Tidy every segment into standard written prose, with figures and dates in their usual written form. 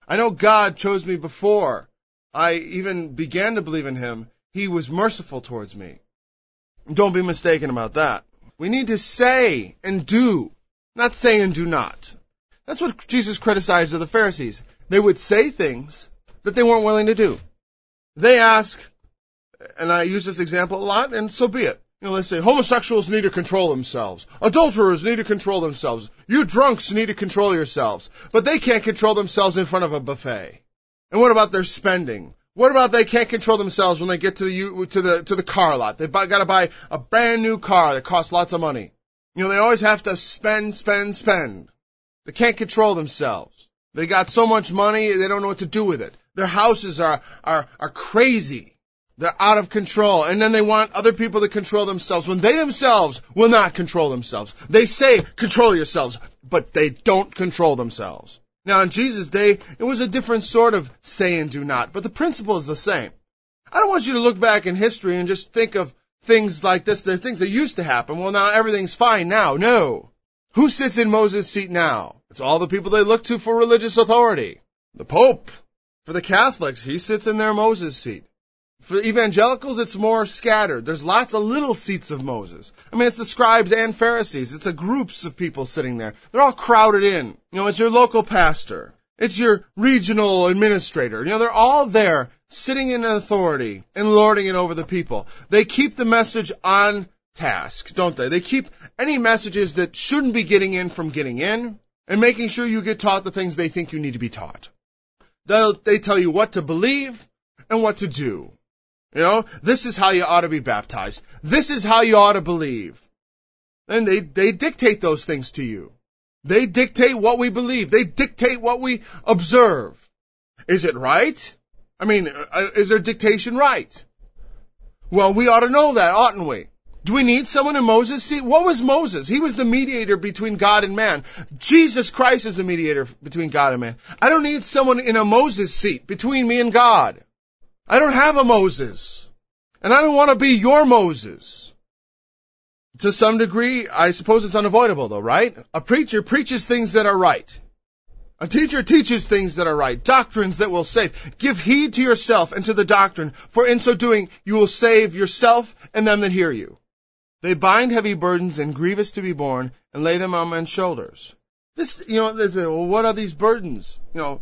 I know God chose me before I even began to believe in him. He was merciful towards me. Don't be mistaken about that. We need to say and do, not say and do not. That's what Jesus criticized of the Pharisees. They would say things that they weren't willing to do. They ask, and I use this example a lot, and so be it. They say, homosexuals need to control themselves. Adulterers need to control themselves. You drunks need to control yourselves. But they can't control themselves in front of a buffet. And what about their spending? What about they can't control themselves when they get to the car lot? They've got to buy a brand new car that costs lots of money. They always have to spend. They can't control themselves. They got so much money, they don't know what to do with it. Their houses are crazy. They're out of control. And then they want other people to control themselves when they themselves will not control themselves. They say, control yourselves, but they don't control themselves. Now, in Jesus' day, it was a different sort of say and do not, but the principle is the same. I don't want you to look back in history and just think of things like this. There's things that used to happen. Well, now everything's fine now. No. Who sits in Moses' seat now? It's all the people they look to for religious authority. The Pope. For the Catholics, he sits in their Moses seat. For evangelicals, it's more scattered. There's lots of little seats of Moses. It's the scribes and Pharisees. It's groups of people sitting there. They're all crowded in. It's your local pastor. It's your regional administrator. They're all there sitting in authority and lording it over the people. They keep the message on task, don't they? They keep any messages that shouldn't be getting in from getting in and making sure you get taught the things they think you need to be taught. They tell you what to believe and what to do. This is how you ought to be baptized. This is how you ought to believe. And they dictate those things to you. They dictate what we believe. They dictate what we observe. Is it right? Is their dictation right? Well, we ought to know that, oughtn't we? Do we need someone in Moses' seat? What was Moses? He was the mediator between God and man. Jesus Christ is the mediator between God and man. I don't need someone in a Moses seat between me and God. I don't have a Moses. And I don't want to be your Moses. To some degree, I suppose it's unavoidable though, right? A preacher preaches things that are right. A teacher teaches things that are right, doctrines that will save. Give heed to yourself and to the doctrine, for in so doing you will save yourself and them that hear you. They bind heavy burdens and grievous to be borne and lay them on men's shoulders. They say, well, what are these burdens?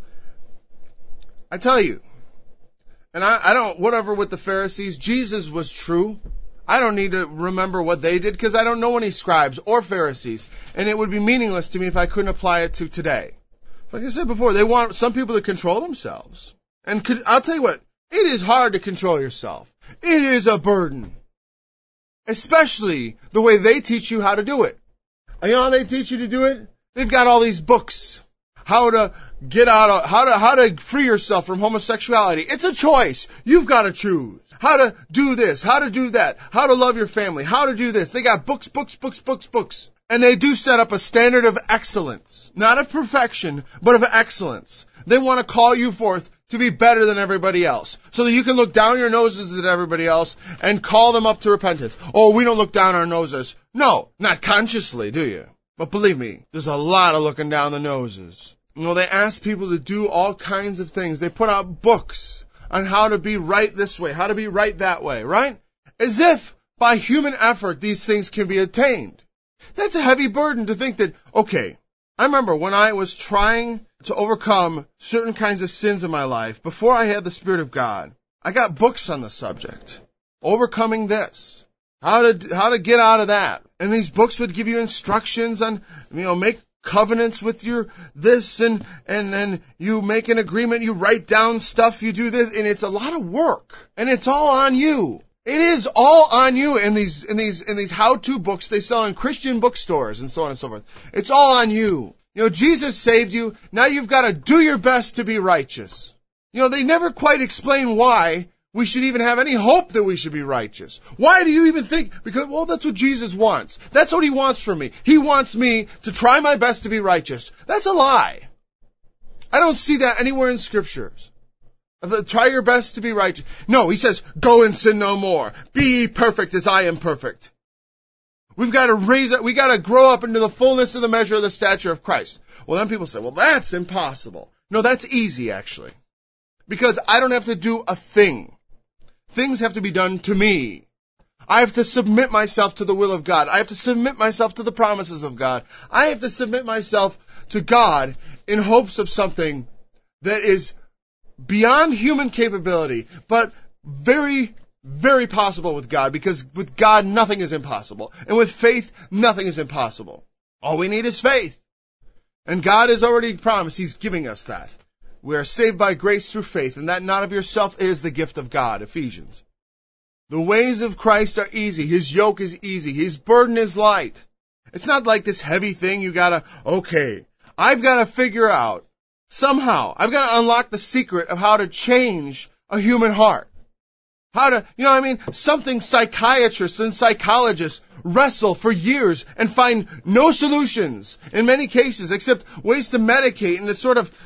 I tell you, and I don't, whatever with the Pharisees, Jesus was true. I don't need to remember what they did because I don't know any scribes or Pharisees, and it would be meaningless to me if I couldn't apply it to today. Like I said before, they want some people to control themselves. And I'll tell you what, it is hard to control yourself. It is a burden. Especially the way they teach you how to do it. How they teach you to do it? They've got all these books. How to get out of, how to free yourself from homosexuality. It's a choice. You've got to choose. How to do this, how to do that, how to love your family, how to do this. They got books. And they do set up a standard of excellence. Not of perfection, but of excellence. They want to call you forth to be better than everybody else. So that you can look down your noses at everybody else and call them up to repentance. Oh, we don't look down our noses. No, not consciously, do you? But believe me, there's a lot of looking down the noses. They ask people to do all kinds of things. They put out books on how to be right this way, how to be right that way, right? As if by human effort these things can be attained. That's a heavy burden to think that, okay, I remember when I was trying to overcome certain kinds of sins in my life, before I had the Spirit of God, I got books on the subject. Overcoming this. How to get out of that. And these books would give you instructions on, make covenants with your this and then you make an agreement, you write down stuff, you do this, and it's a lot of work. And it's all on you. It is all on you in these how-to books they sell in Christian bookstores and so on and so forth. It's all on you. Jesus saved you. Now you've got to do your best to be righteous. They never quite explain why we should even have any hope that we should be righteous. Why do you even think? Because, that's what Jesus wants. That's what he wants from me. He wants me to try my best to be righteous. That's a lie. I don't see that anywhere in scriptures. Try your best to be righteous. No, he says, go and sin no more. Be perfect as I am perfect. We got to grow up into the fullness of the measure of the stature of Christ. Well, then people say, that's impossible. No, that's easy, actually. Because I don't have to do a thing. Things have to be done to me. I have to submit myself to the will of God. I have to submit myself to the promises of God. I have to submit myself to God in hopes of something that is beyond human capability, but very, very possible with God, because with God nothing is impossible. And with faith, nothing is impossible. All we need is faith. And God has already promised He's giving us that. We are saved by grace through faith, and that not of yourself is the gift of God, Ephesians. The ways of Christ are easy. His yoke is easy. His burden is light. It's not like this heavy thing I've got to figure out somehow. I've got to unlock the secret of how to change a human heart. Something psychiatrists and psychologists wrestle for years and find no solutions in many cases except ways to medicate and to sort of,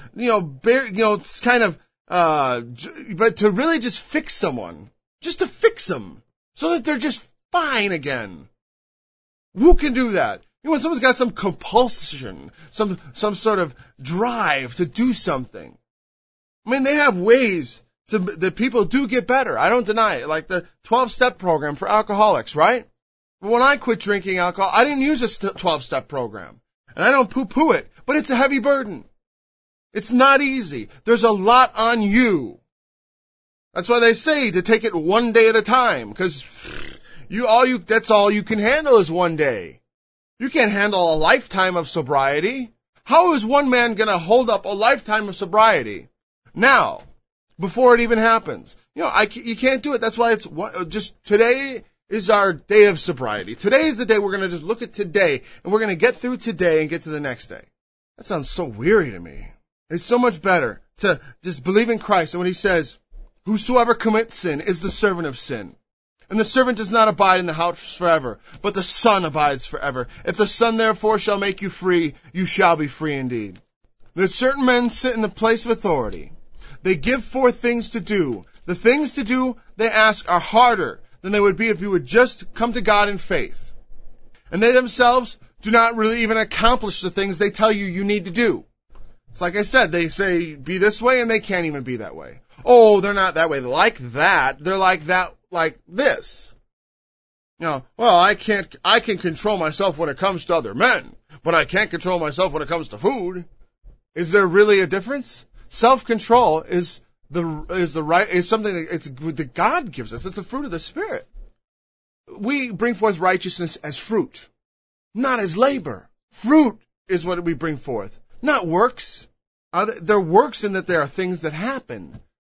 but to really just fix someone. Just to fix them so that they're just fine again. Who can do that? When someone's got some compulsion, some sort of drive to do something. They have ways that people do get better. I don't deny it. Like the 12-step program for alcoholics, right? When I quit drinking alcohol, I didn't use a 12-step program. And I don't poo-poo it, but it's a heavy burden. It's not easy. There's a lot on you. That's why they say to take it one day at a time, because that's all you can handle is one day. You can't handle a lifetime of sobriety. How is one man going to hold up a lifetime of sobriety now, before it even happens? You can't do it. That's why it's just today is our day of sobriety. Today is the day we're going to just look at today, and we're going to get through today and get to the next day. That sounds so weary to me. It's so much better to just believe in Christ, and when He says, whosoever commits sin is the servant of sin. And the servant does not abide in the house forever, but the Son abides forever. If the Son therefore shall make you free, you shall be free indeed. That certain men sit in the place of authority. They give forth things to do. The things to do they ask are harder than they would be if you would just come to God in faith. And they themselves do not really even accomplish the things they tell you need to do. It's like I said, they say be this way and they can't even be that way. Oh, they're not that way. Like that. They're like that, like this. I can control myself when it comes to other men, but I can't control myself when it comes to food. Is there really a difference? Self-control is something that God gives us. It's a fruit of the Spirit. We bring forth righteousness as fruit, not as labor. Fruit is what we bring forth, not works. They're works in that there are things that happen.